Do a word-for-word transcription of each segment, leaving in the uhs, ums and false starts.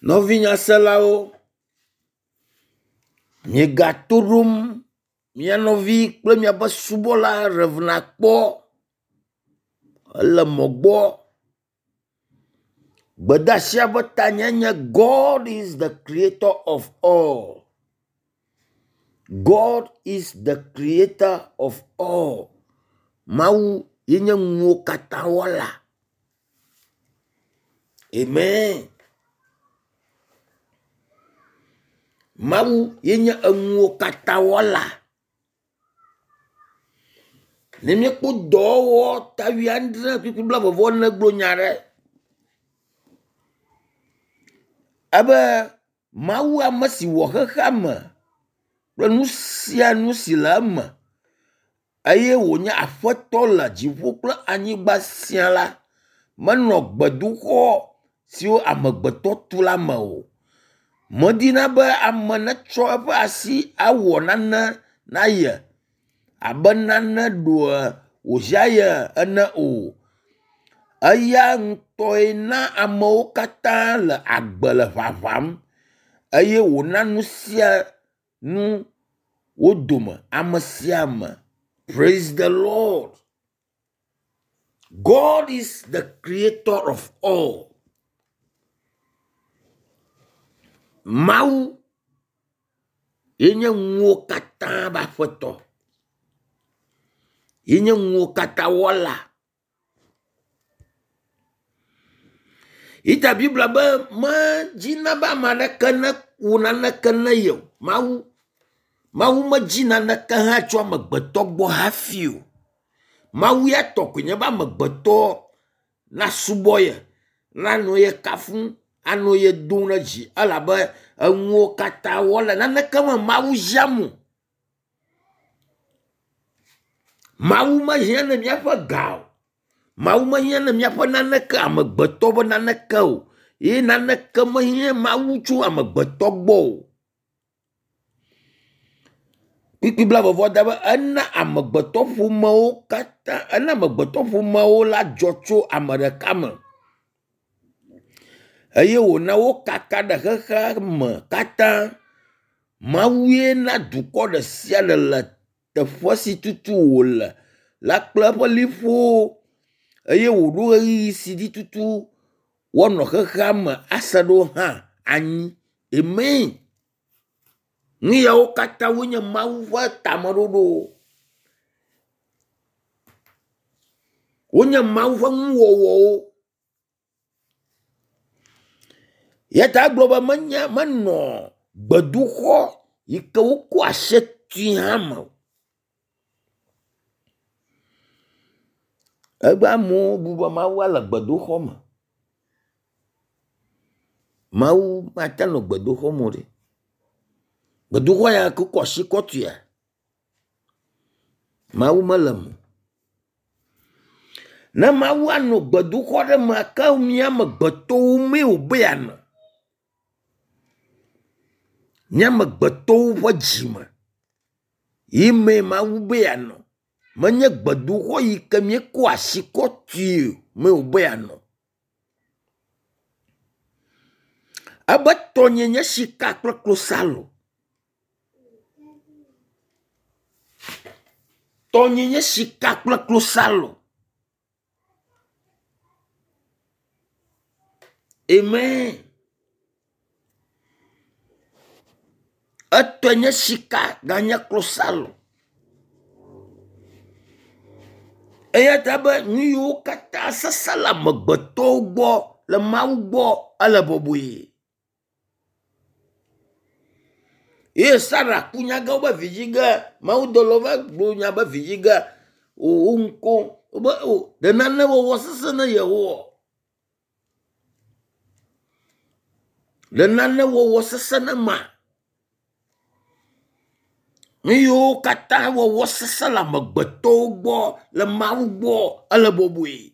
Novinya selao, mi gaturum, mia novi kple mia be subola revna kpo, le mogbo. Bedasia betanya, God is the creator of all. God is the creator of all. Mau yenye ngokatawala. Amen. Mau yenye ngokatawala. Nemi ku dowo tawiandra pipi bla vovo na glonyare. Aba mau amasi wo hahama. Nusia nusilama. Aye wonya afetola jivu kple anyigba siala. Mano gbeduxɔ siwo amegbeto tu la me o. Medina be ame ne tsɔ eƒe asi awɔ nane na ye abe nane ɖo wòzia ye ene o. Eya ŋutɔe na amewo katã le agbe le ʋaʋam eye wòna nu sia nu wo dome ame sia ame. Praise the Lord. God is the creator of all. Mau yenye nguo kata ba foto. Yenye nguo kata wala. Ita Biblia ba ma jina ba mana kena unana kena yo. Mau mau ma jina na kaha chwa magbeto gbo hafiu. Mau ya tokunya ba magbeto na suboye. Na no ye kafun ano ye duna ji ala ba nguo kata wala na kama mau jamu. Mau ma jana mi apa gao. Mau ma jana mi apa nanaka magbeto ba nanaka o. E nanaka ma jana mau chu amagbeto gbo. Pipi bla vovo daba ana amagbeto fumao kata ana amagbeto fumao la jocho amadekame. Aye wona wo kaka de hehe me kata mawuye na duko de sia le le teƒe si tutu wole la kple eƒe liƒo eye woɖo ɣeyiɣi si di tutu wonɔ xexea me ase ɖo hã anyi. Amen. Ni yawo kata wonye Mawu ƒe tameɖoɖo. Wonye Mawu ƒe nuwɔwɔwo. Yeta gblɔ be menye menɔ gbeduxɔ yi ke woko ase tui hã me. Ebe amewo bu be Mawu le gbedoxɔ me. Mawu mate nɔ gbedoxɔ me ɖe. Gbedoxɔ ya ke kɔ asi kɔ tuia. Mawu mele me. Ne Mawu anɔ gbedoxɔ ɖe me ke mia amegbetowo me wo be anɔ. Mia amegbetowo ƒe dzime. Yi me Mawu be anɔ. Menye gbedoxɔ yi ke mie ko asi kɔ tui me wo be anɔ. Ebe tɔnye nye sika kple klosalo. Tɔnye nye sika kple klosalo. Amen. Etɔ nye sika ganye klosalo. Eya ta be nu yiwo kata sese le amegbetɔwo gbɔ le Mawu gbɔ ele bɔbɔe. Ye Sarah kunya ga be vidziga Mawu dolo va gblɔ nya be vidziga o nko be o de nane wɔwɔ sese ne Yehowa. Le nane wɔwɔ sese ne ma. Miyo kata wɔwɔ sese le amegbetɔwo gbɔ le Mawu gbɔ ele bɔbɔe.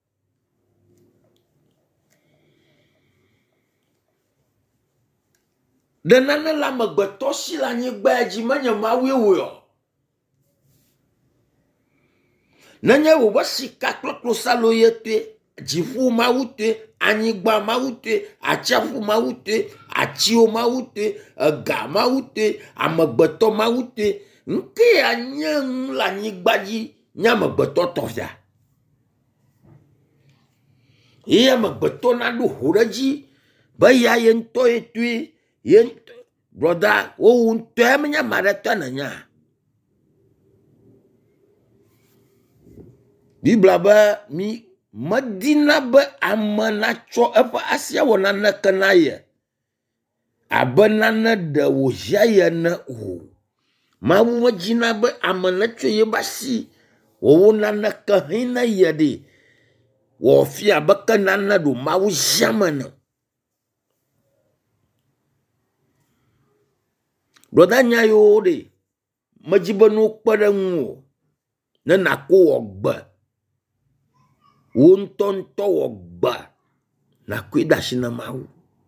De nane le amegbetɔ si le anyigba dzi menye Mawu wo. Nenye wo be sika kple klosalo ye toe. dziƒo Mawu toe, anyigba Mawu toe, atsiaƒu Mawu toe, atsiwo Mawu toe, ega Mawu toe, amegbetɔ Mawu toe. Nke ya nye nu le anyigba dzi nye amegbetɔ tɔfia. Ye amegbetɔ na ɖo ho ɖe dzi be ya ye ŋutɔ ye toe, ye ŋutɔ broda wo ŋutɔ ya menye ame aɖe tɔ nenya. Biblia be mi medina be ame natsɔ eƒe asi awɔ naneke na ye abe nane ɖe wòzia ye ene o. Mawu medina be ame netsɔ ye be asi wòwɔ naneke hĩ na ye ɖe wòfia be ke nane ɖo Mawu zia me ne. Broda nya yo ɖe medzi be no kpe ɖe ŋu o ne nakɔ wɔ gbe. Wo ŋutɔ ŋutɔ wɔ gbe nakɔe de asi na Mawu.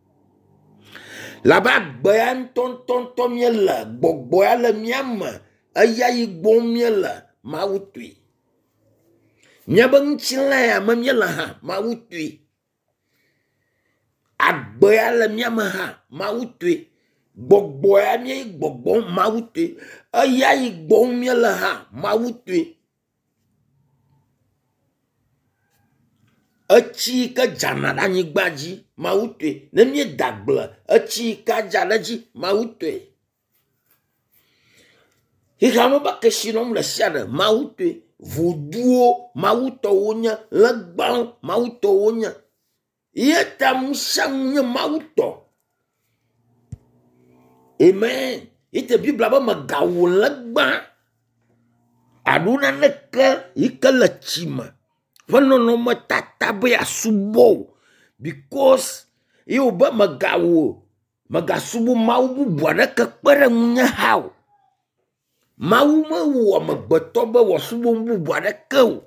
Labe agbe ya ŋutɔ ŋutɔ ŋutɔ miele gbɔgbɔ ya le mía me eya yi gbɔ miele Mawu toe. Miabe ŋutilã ya me miele hã Mawu toe. Agbe ya le mía me hã Mawu toe. Gbɔgbɔ ya mía gbɔgbɔ Mawu toe. Eya yi gbɔ miele hã Mawu toe. Etsi ke dzana ɖe anyigba dzi Mawu toe. Ne mie dagble etsi ka dza ɖe dzi Mawu toe. Hixame be kesinɔm le sia ɖe Mawu toe. Voduwo Mawu tɔwo nye, legbawo Mawu tɔwo nye. Ye ta ŋusẽnu nye Mawu tɔ. Amen. Ite Biblia be megawɔ legba aɖo naneke yi ke le tsi me ƒe nɔnɔme tata be asubɔ, because ye wo be megawɔ megasubɔ Mawu bubu aɖeke kpe ɖe ŋunye hã o. Mawu mewɔ amegbetɔ be wòasubɔ bubu aɖeke o.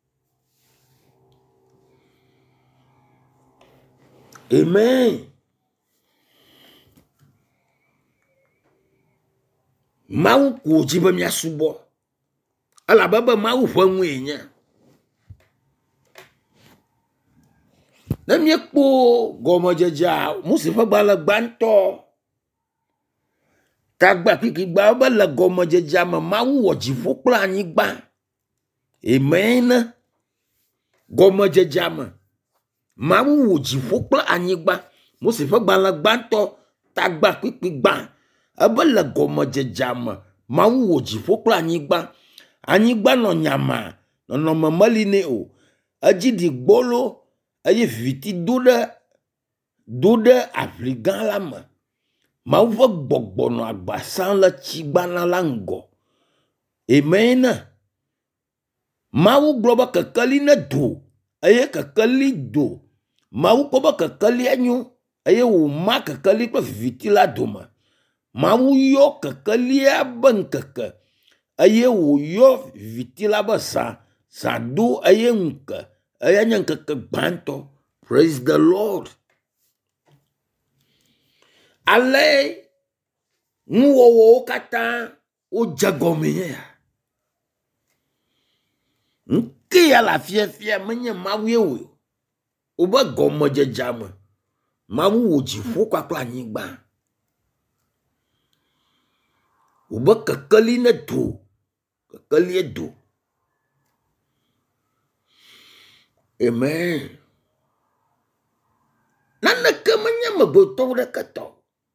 Amen. Mawu ko dzi be miasubɔ. Elabe be Mawu ƒe ŋue nye. Ne miekpo gɔmedzedzea Mose ƒe gbalẽ gbãtɔ tagba kikigba be le gɔmedzedzea me Mawu wɔ dziƒo kple anyigba. Amen. Gɔmedzedzea me Mawu wɔ dziƒo kple anyigba. Mose ƒe gbalẽ gbãtɔ tagba kikigba ebe le gɔmedzedzea me Mawu wɔ dziƒo kple anyigba. Anyigba nɔ nyama, nɔnɔme meli nɛ o. Edzi ɖi gbolo eye viviti do ɖe do ɖe aʋli gã la me. Mawu ƒe gbɔgbɔ nɔ agbasam le tsigbana la ŋgɔ. Amen. Mawu gblɔ be kekeli ne do eye kekeli do. Mawu kpɔ be kekelia nyo eye wòma kekeli kple viviti la dome. Mawu yɔ kekelia be ŋkeke eye wòyɔ viviti la be zã. Zã do eye ŋke eya nye ŋkeke gbãtɔ. Praise the Lord. Ale nuwɔwɔwo katã wodze gɔme nye ya. Nke ya le afiafia menye Mawu ye o. Wobe gɔmedzedzea me Mawu wɔ dziƒo kpakple anyigba. Wobe kekeli ne do, kekeli do. Amen. Naneke menye amegbetɔ ɖeke tɔ.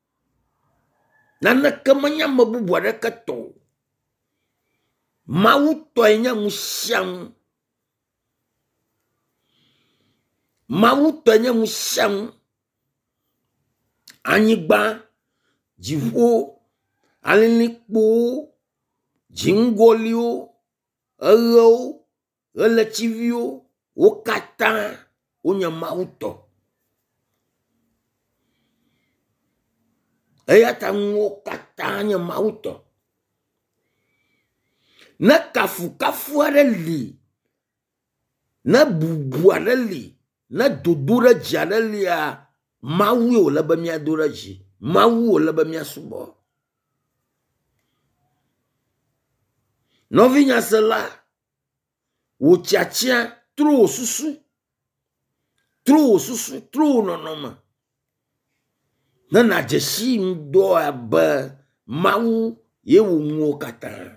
Naneke menye ame bubu aɖeke tɔ. Mawu tɔe nye ŋusiãnu. Mawu tɔe nye ŋusiãnu. Anyigba, dziƒo, alilikpowo, dziŋgɔliwo, eɣewo, ɣletiviwo, wo katã wonye Mawu tɔ. Eya ta ŋuwo katã nye Mawu tɔ. Ne kafukafu aɖe li, ne bubu aɖe li, ne dodo ɖe dzi aɖe lia, Mawu ye wòle be miado ɖe dzi. Mawu wòle be miasubɔ. Nɔvi nyasela, wò tsiatia tro wò susu. True susu true no no ma. Na na jeshi ndo abe mawu ye wo mu kata.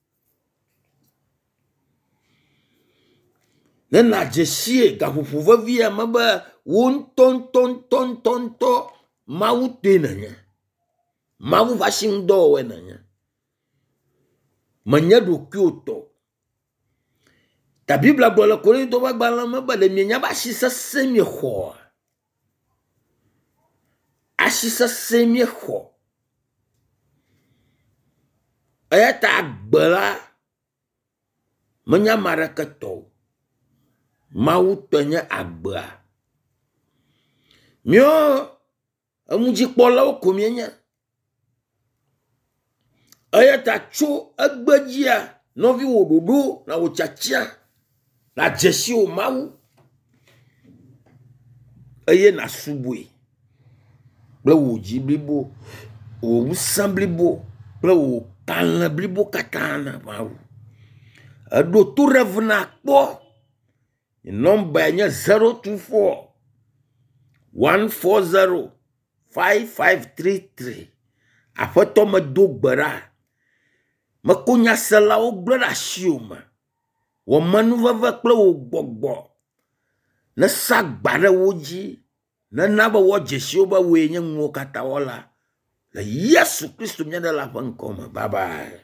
Na na jeshi ga fufuva via maba won ton ton ton ton to mawu tenanya. Mawu vashim do wenanya. Manya do kyoto. Ta Bible do la kore to ba gbala maba le mienya ba shisa semi ho. Ashisa semi ho. Ayata gbala manya marakato. Mawu tanya agba. Mio amuji pola okomienya. Ayata cho agbajia novi wododo na ochachia na jeshi o mawu. Aye na subwe. Bla wo jiblibo o usamblibo bla wo kan blibo katana mawu. Ado to revna kpo. Number nya zero two four one four zero five five three three. Afoto ma dogbara. Ma kunya sala o gbara shioma. Wo manuva va kple wo gbogbo. Na sagbare woji. Na naba wo jesio ba we nya ngo kata wala. La Yesu Kristo mnyada la pankoma. Bye bye.